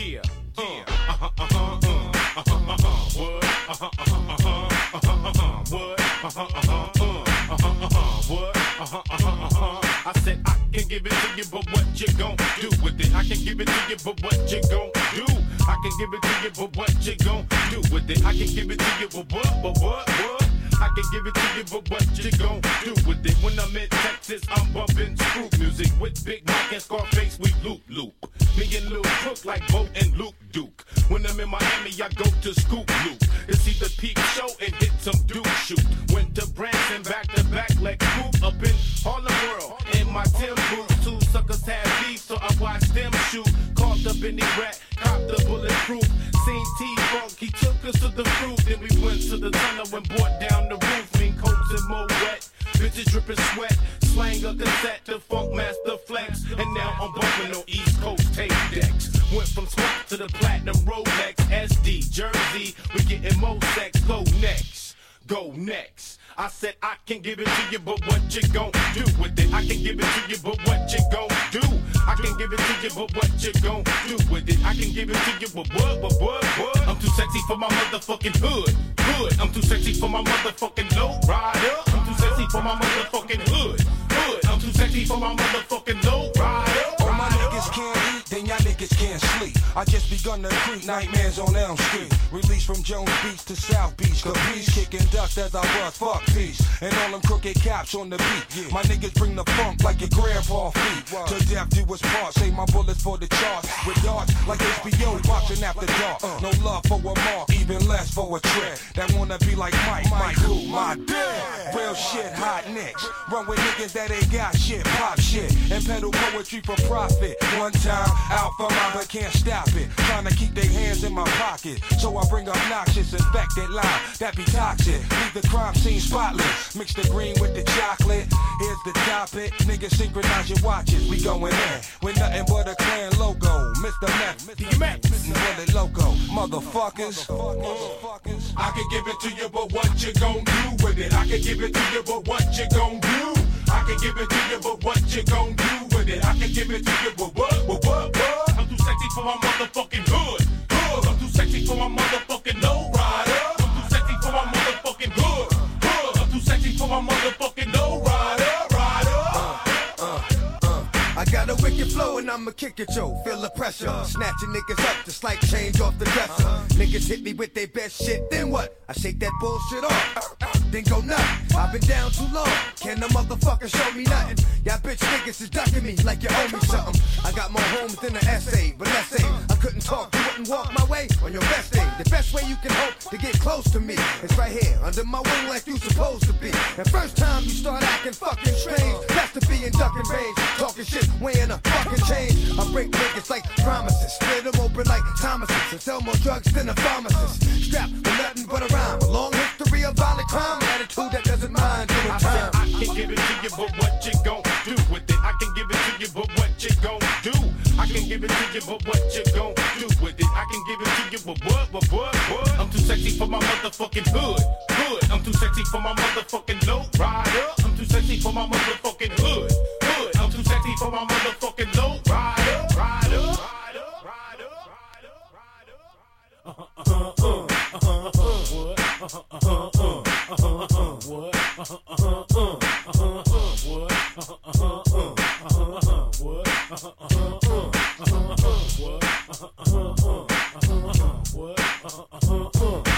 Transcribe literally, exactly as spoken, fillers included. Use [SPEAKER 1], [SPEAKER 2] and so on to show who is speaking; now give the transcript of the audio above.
[SPEAKER 1] Yeah, yeah. Uh-huh, uh-huh, uh, uh-huh, uh-huh. What? Uh-huh, uh-huh, uh-huh, uh-huh, uh-huh. What? Uh-huh, uh-huh, uh, uh-huh, uh-huh. What? Uh-huh, uh-huh, uh-huh. I said I can give it to you, but what you gon' do with it? I can give it to you, but what you gon' do? I can give it to you, but what you gon' do with it? I can give it to you, but what, but what, what? I can give it to you, but what you gon' do with it? When I'm in Texas, I'm bumping screw music with Big Mike and Scarface, we loop loop. Me and Lil Cook like Bo and Luke Duke. When I'm in Miami, I go to Scoop Loop. It's either peep show and hit some Duke shoot. Went to Branson back to back like Coop up in Harlem World. In my Tim boots, two suckers had beef, so I watched them shoot. Caught up in the rat, copped the bulletproof. Seen T-Funk, he took us to the fruit. Then we went to the tunnel and brought down the roof. Mean coats and more wet, bitches dripping sweat. Slang a cassette to Funk Master Flex. And now I'm bumping on East Coast tape decks. Went from swap to the platinum Rolex. S D, Jersey, we getting more sex. Go next, go next. I said I can give it to you, but what you gon' do with it? I can give it to you, but what you gon' do? I can give it to you, but what you gon' do with it? I can give it to you, but what, but what, what? I'm too sexy for my motherfucking hood, hood. I'm too sexy for my motherfucking low rider. I'm too sexy for my motherfucking hood, hood. I'm too sexy for my motherfucking low rider.
[SPEAKER 2] All my niggas can't eat, then y'all niggas can't sleep. I just begun to creep nightmares on Elm Street. Released from Jones Beach to South Beach. Capiche, kicking dust as I bust, fuck peace. And all them crooked cops on the beat. Yeah. My niggas bring the funk like your grandpa feet. Wow. To death do us part, say my bullets for the charts. With darts like H B O watching after dark. Uh. No love for a mark, even less for a trick. That wanna be like Mike, Mike who? My dad. Real shit, hot nicks. Run with niggas that ain't got shit, pop shit. And peddle poetry for profit. One time, out for mine, but can't stop it. Trying to keep their hands in my pocket. So I bring obnoxious, infected line that be toxic. Leave the crime scene spotless. Mix the green with the chocolate. Here's the topic. Niggas synchronize your watches. We going in with nothing but a clan logo. Mister Meth, Mister Meth, Bullet Loco. Motherfuckers. Motherfuckers.
[SPEAKER 1] I can give it to you, but what you gon' do with it? I can give it to you, but what you gon' do? I can give it to you, but what you gon' do with it? I can give it to you, but what, what, what, what? I'm too sexy for my motherfucking hood, hood. I'm too sexy for my motherfucking low rider. I'm too sexy for my motherfucking hood, hood. I'm too sexy for my motherfucking low rider, rider.
[SPEAKER 2] Uh, uh, uh. I got a wicked flow and I'ma kick it, yo. Feel the pressure, snatching niggas up just like change off the dresser. Niggas hit me with their best shit, then what? I shake that bullshit off, then go nuts. I've been down too long, can the motherfucker show me nothing? Y'all bitch niggas is ducking me like you owe me something. I got more homes than an essay, but let's say I couldn't talk, you wouldn't walk my way on your best day. The best way you can hope to get close to me is right here, under my wing like you supposed to be. The first time you start acting fucking strange, that's to be in ducking range, talking shit, weighing a fucking change. I break niggas like promises, split them open like Thomas's, and sell more drugs than a pharmacist. Strapped with nothing but a rhyme, a long history of violent crime, attitude that doesn't mind doing
[SPEAKER 1] I
[SPEAKER 2] time.
[SPEAKER 1] said I can give it to you, but what you gon' do with it? I can give it to you, but what you gon' do? I can give it to you, but what you gon' do with it? I can give it to you, but what, but what, what? I'm too sexy for my motherfucking hood, hood. I'm too sexy for my motherfucking low rider. I'm too sexy for my motherfucking hood, hood. I'm too sexy for my motherfucking low rider, rider, rider, rider, rider, rider. Uh uh uh uh uh what? Uh uh uh uh uh uh what? Uh uh uh uh uh uh what? Uh uh uh uh uh what? Uh uh uh uh uh what? Uh uh uh uh uh what? Uh uh uh uh